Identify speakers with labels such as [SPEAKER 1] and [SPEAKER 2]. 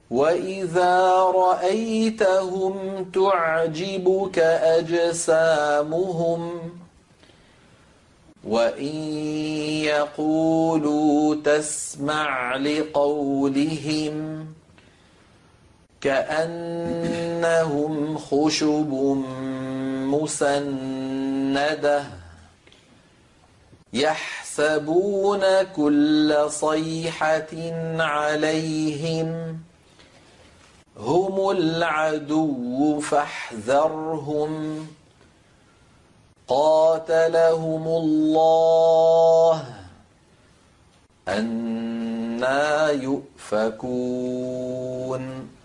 [SPEAKER 1] وإذا رأيتهم تعجبك أجسامهم وإن يقولوا تسمع لقولهم كأنهم خشب مسندة يحسبون كل صيحة عليهم هم العدو فاحذرهم قاتلهم الله أنى يؤفكون